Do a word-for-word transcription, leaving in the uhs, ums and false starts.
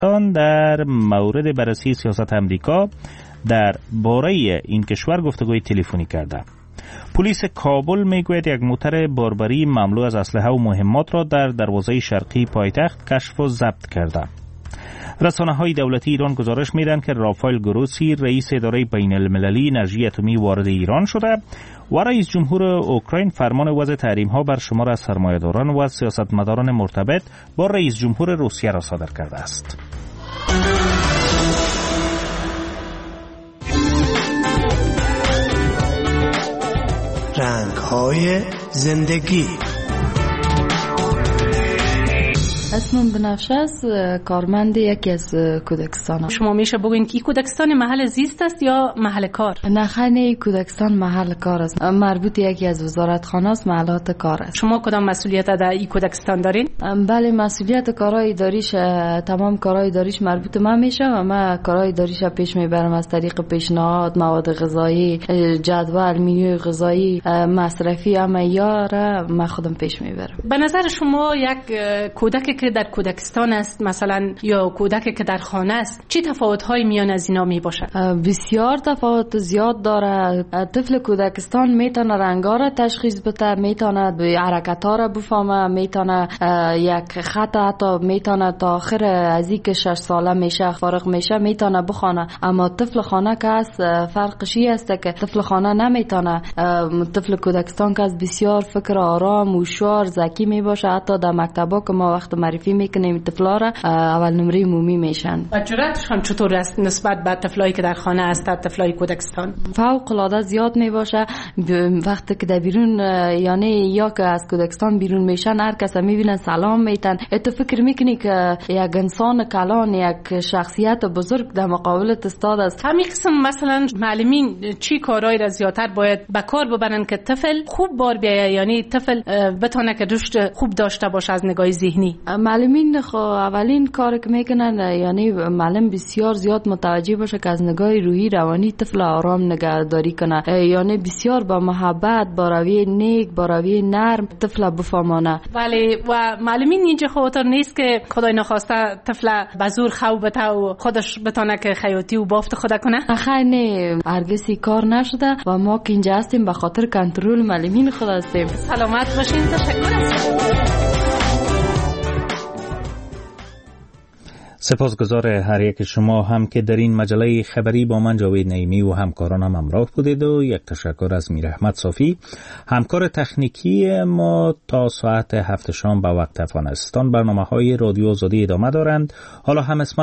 کودکستان در مورد بررسی سیاست امریکا در باره این کشور گفتگوی تلفنی کرده. پلیس کابل میگوید یک موتر باربری مملو از اسلحه و مهمات را در دروازه شرقی پایتخت کشف و ضبط کرده. رسانه‌های دولتی ایران گزارش می‌دهند که رافائل گروسی رئیس اداره بین‌المللی انرژی اتمی وارد ایران شده و رئیس جمهور اوکراین فرمان وضع تحریم‌ها بر شمار از سرمایه‌داران و سیاستمداران مرتبط با رئیس جمهور روسیه را صادر کرده است. رنگ‌های زندگی. اسمم بنفشه است، کارمند یکی از کودکستان. شما میشه بگوین که این کودکستان محل زیست است یا محل کار؟ نه خیلی کودکستان محل کار است، مربوط یکی از وزارتخانه است، محلات کار است. شما کدام مسئولیت در این کودکستان دارین؟ بله، مسئولیت کارهای اداریش، تمام کارهای اداریش مربوط من میشه و من کارهای اداریش پیش میبرم از طریق پیشنهاد، مواد غذایی، جدول منوی غذایی، مصرفی و معیار من خودم پیش میبرم. به نظر شما یک کودک که در کودکستان است مثلا یا کودکی که در خانه است چه تفاوت‌هایی میان از اینا می باشد؟ بسیار تفاوت زیاد داره. طفل کودکستان میتونه رنگا را تشخیص بده، میتونه حرکت‌ها را بفهمه، میتونه یک خط حتی میتونه تا آخر از اینکه شش ساله میشه فارغ میشه میتونه بخونه. اما طفل خانه که است فرقش این است که طفل خانه نمیتونه. طفل کودکستان که از بسیار فکر آرام و شعار ذکی میباشه. حتی در مکتبا که ما وقت معرفی میکنیم طفلا را اول نمره عمومی میشن. و جرأتشان چطور است نسبت به طفلایی که در خانه هستند؟ طفلای کودکستان فوق العاده زیاد میباشه. وقتی که در بیرون یعنی یا که از کودکستان بیرون میشن هر کس میبینن سلام میتن. تو فکر میکنی که یک انسان کلان، یک شخصیت بزرگ در مقابل استاد است. همین قسم مثلا معلمین چی کارهای را زیاتر باید به کار ببرن که طفل خوب بار بیایه، یعنی طفل بتونه که رشد خوب داشته باشه از نگاه ذهنی؟ معلمین خو اولین کار که میکنن یعنی معلم بسیار زیاد متوجه باشه که از نگاه روحی روانی طفل آرام نگهداری کنه، یعنی بسیار با محبت، با رویه نیک، با رویه نرم طفل بفهمانه. ولی و معلمین اینجا خاطر نیست که خدای نخواسته طفل به زور خو بته و خودش بتونه که خیاطی و بافت خود کنه؟ خیلی هرگز کار نشده و ما که اینجا هستیم به خاطر کنترل معلمین خود هستیم. سلامت باشین. تشکر. سپاسگزار هر یک شما هم که در این مجله خبری با من جاوید نعیمی و همکارانم همراه بودید و یک تشکر از میر احمد صافی همکار تکنیکی ما. تا ساعت هفت شام به وقت افغانستان برنامه های رادیو آزادی ادامه دارند. حالا هم اسم